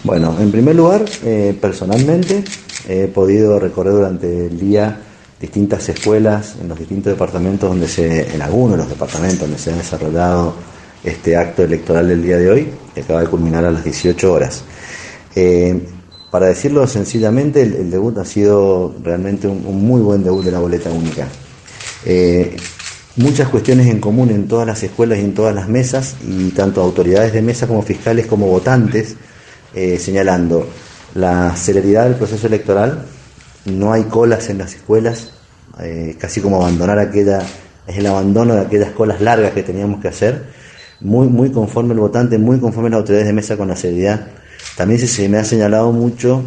Bueno, en primer lugar, personalmente he podido recorrer durante el día distintas escuelas en los distintos departamentos en algunos de los departamentos donde se ha desarrollado este acto electoral del día de hoy, que acaba de culminar a las 18 horas. Para decirlo sencillamente, el debut ha sido realmente un muy buen debut de la boleta única. Muchas cuestiones en común en todas las escuelas y en todas las mesas, y tanto autoridades de mesa como fiscales como votantes, señalando la celeridad del proceso electoral. No hay colas en las escuelas, casi como es el abandono de aquellas colas largas que teníamos que hacer. Muy conforme el votante, muy conforme las autoridades de mesa con la celeridad. También se me ha señalado mucho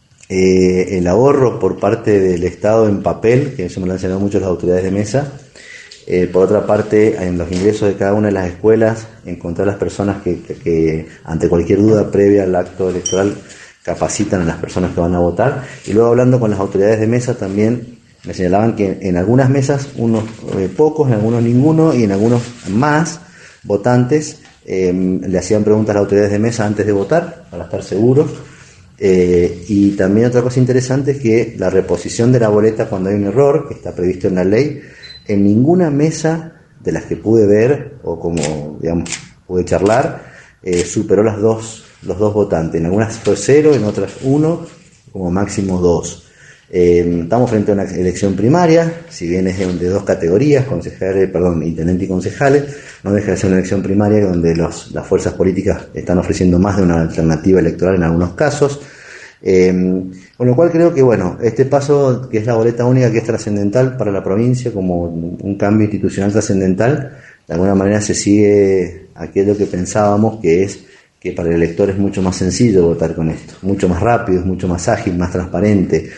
el ahorro por parte del Estado en papel, que eso me lo han señalado mucho las autoridades de mesa. Por otra parte, en los ingresos de cada una de las escuelas, encontrar las personas que ante cualquier duda previa al acto electoral capacitan a las personas que van a votar. Y luego, hablando con las autoridades de mesa, también me señalaban que en algunas mesas, unos pocos, en algunos ninguno, y en algunos más votantes le hacían preguntas a las autoridades de mesa antes de votar, para estar seguros. Y también otra cosa interesante es que la reposición de la boleta cuando hay un error, que está previsto en la ley, en ninguna mesa de las que pude ver o como digamos pude charlar superó los dos votantes. En algunas fue 0, en otras 1, como máximo 2. Estamos frente a una elección primaria, si bien es de dos categorías, intendente y concejales, no deja de ser una elección primaria donde las fuerzas políticas están ofreciendo más de una alternativa electoral en algunos casos. Con lo cual creo que este paso, que es la boleta única, que es trascendental para la provincia como un cambio institucional trascendental, de alguna manera se sigue aquello que pensábamos, que es que para el elector es mucho más sencillo votar con esto, mucho más rápido, es mucho más ágil, más transparente.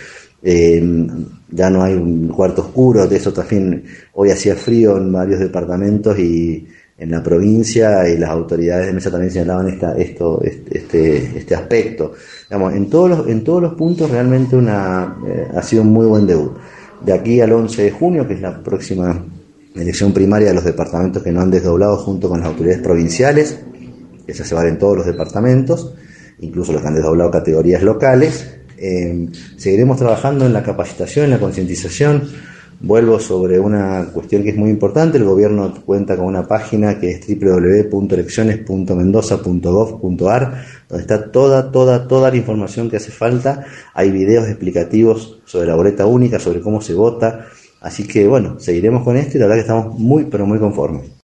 Ya no hay un cuarto oscuro. De eso también hoy hacía frío en varios departamentos y en la provincia, y las autoridades de mesa también señalaban este aspecto. Digamos, en todos los puntos realmente ha sido un muy buen debut. De aquí al 11 de junio, que es la próxima elección primaria de los departamentos que no han desdoblado, junto con las autoridades provinciales, que se va en todos los departamentos, incluso los que han desdoblado categorías locales. Seguiremos trabajando en la capacitación, en la concientización. Vuelvo sobre una cuestión que es muy importante. El gobierno cuenta con una página que es www.elecciones.mendoza.gov.ar, donde está toda la información que hace falta. Hay videos explicativos sobre la boleta única, sobre cómo se vota. Así que seguiremos con esto, y la verdad que estamos muy, pero muy conformes.